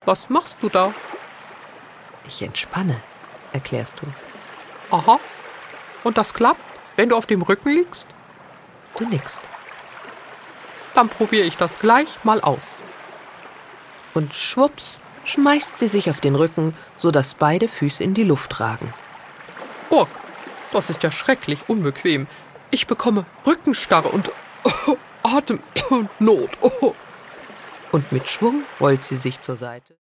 Was machst du da? Ich entspanne, erklärst du. Aha. Und das klappt, wenn du auf dem Rücken liegst? Du nickst. Dann probiere ich das gleich mal aus. Und schwupps schmeißt sie sich auf den Rücken, sodass beide Füße in die Luft ragen. Urk, das ist ja schrecklich unbequem. Ich bekomme Rückenstarre und Atemnot. Und mit Schwung rollt sie sich zur Seite.